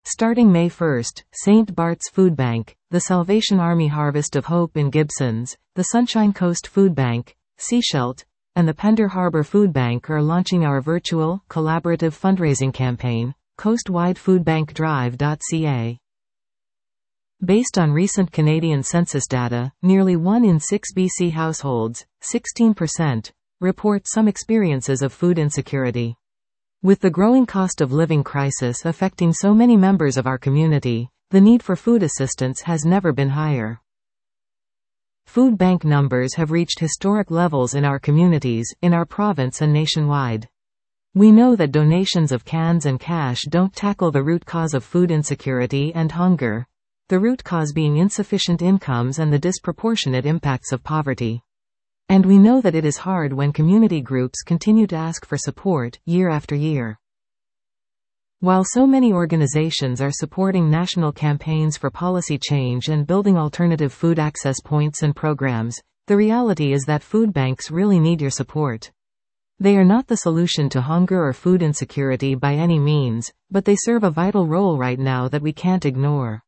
Starting May 1st, St. Bart's Food Bank, the Salvation Army Harvest of Hope in Gibsons, the Sunshine Coast Food Bank, Seashelt, and the Pender Harbor Food Bank are launching our virtual, collaborative fundraising campaign, Coastwide Food Bank Drive.ca. Based on recent Canadian census data, nearly 1 in 6 BC households, 16%, report some experiences of food insecurity. With the growing cost of living crisis affecting so many members of our community, the need for food assistance has never been higher. Food bank numbers have reached historic levels in our communities, in our province and nationwide. We know that donations of cans and cash don't tackle the root cause of food insecurity and hunger, the root cause being insufficient incomes and the disproportionate impacts of poverty. And we know that it is hard when community groups continue to ask for support, year after year. While so many organizations are supporting national campaigns for policy change and building alternative food access points and programs, the reality is that food banks really need your support. They are not the solution to hunger or food insecurity by any means, but they serve a vital role right now that we can't ignore.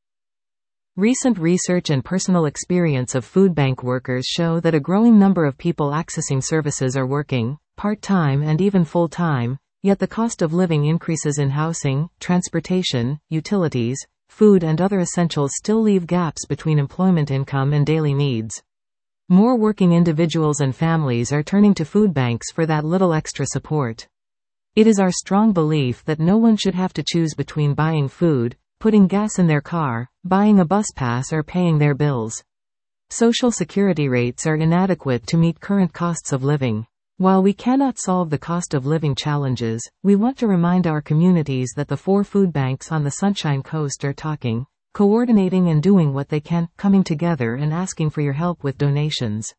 Recent research and personal experience of food bank workers show that a growing number of people accessing services are working, part-time and even full-time, yet the cost of living increases in housing, transportation, utilities, food and other essentials still leave gaps between employment income and daily needs. More working individuals and families are turning to food banks for that little extra support. It is our strong belief that no one should have to choose between buying food, putting gas in their car, buying a bus pass or paying their bills. Social security rates are inadequate to meet current costs of living. While we cannot solve the cost of living challenges, we want to remind our communities that the 4 food banks on the Sunshine Coast are talking, coordinating and doing what they can, coming together and asking for your help with donations.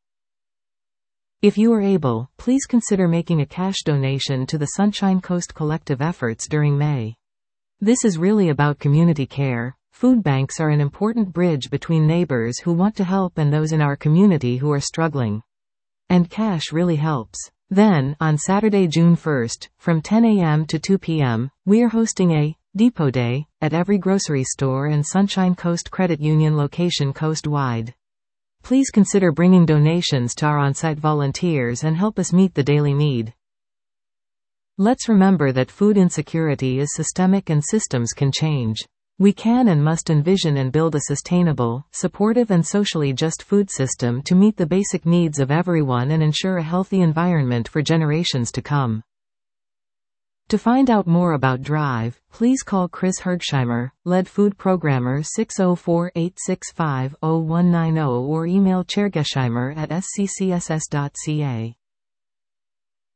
If you are able, please consider making a cash donation to the Sunshine Coast Collective efforts during May. This is really about community care. Food banks are an important bridge between neighbors who want to help and those in our community who are struggling. And cash really helps. Then, on Saturday, June 1st, from 10 a.m. to 2 p.m., we are hosting a Depot Day at every grocery store and Sunshine Coast Credit Union location coast-wide. Please consider bringing donations to our on-site volunteers and help us meet the daily need. Let's remember that food insecurity is systemic and systems can change. We can and must envision and build a sustainable, supportive and socially just food system to meet the basic needs of everyone and ensure a healthy environment for generations to come. To find out more about Drive, please call Chris Hergesheimer, lead food programmer 604-865-0190 or email chairgesheimer@sccss.ca.